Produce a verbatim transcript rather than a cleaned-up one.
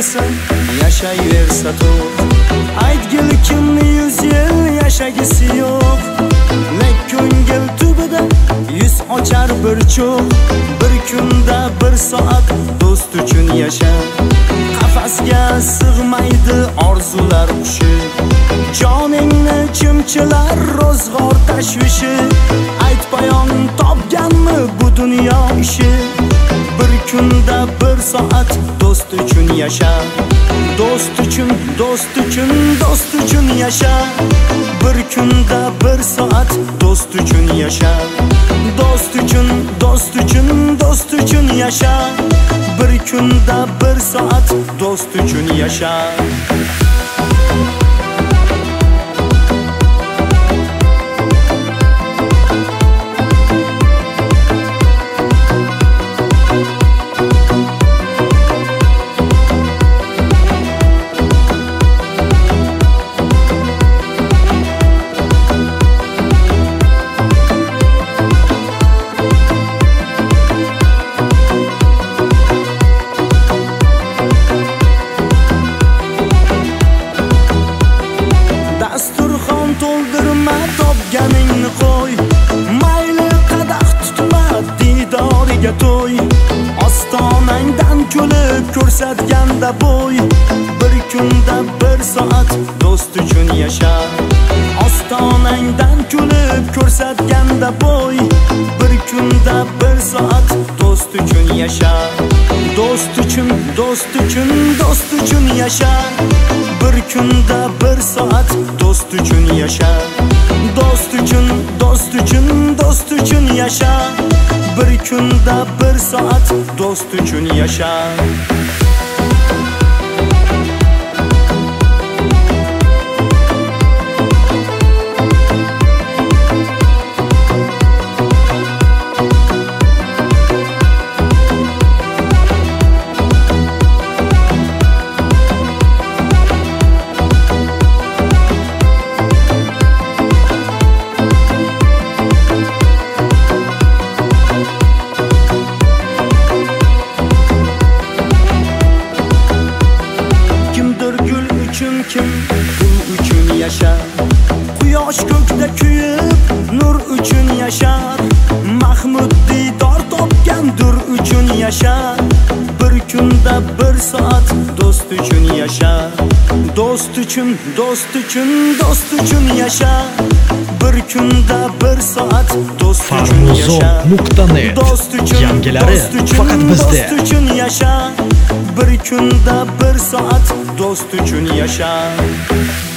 bersa, yashayversa to'q. Aytgil kimni yuz yil yashagisi yo'q. Lek ko'ngil tubida yuz ochar bir cho'q. Bir kunda bir soat do'st uchun yasha. Qafasga sig'maydi orzular qushi. Joningni chimchilar ro'zg'or tashvishi. Ayt payon topganmi bu dunyo ishi. Bir kunda bir soat do'st uchun yasha. Do'st uchun, do'st uchun, do'st uchun yasha. Bir kunda bir soat do'st uchun yasha. Do'st uchun, do'st uchun, do'st uchun yasha. Bir kunda bir soat do'st uchun yasha. To'ldirma topganingni qo'y. Mayli qadah tutma didoriga to'y. Ostonangdan kulib ko'rsatganda bo'y. Bir kunda bir soat do'st uchun yasha. Ostonangdan kulib ko'rsatganda bo'y. Bir kunda bir soat do'st uchun yasha. Do'st uchun, do'st uchun, do'st uchun yasha. Bir kunda bir soat do'st uchun yasha. Do'st uchun, do'st uchun, do'st uchun yasha. Bir kunda bir soat do'st uchun yasha. Kim pul uchun yashar. Quyosh ko'kda kuyib nur uchun yashar. Mahmud diydor topgan dur uchun yashar. Bir kunda bir soat do'st uchun yashar. Do'st uchun, do'st uchun, do'st uchun yashar. Bir kunda bir soat do'st uchun yashar. Do'st uchun, yangilari faqat bizda. Do'st uchun yashar. Bir kunda bir soat do'st uchun yasha.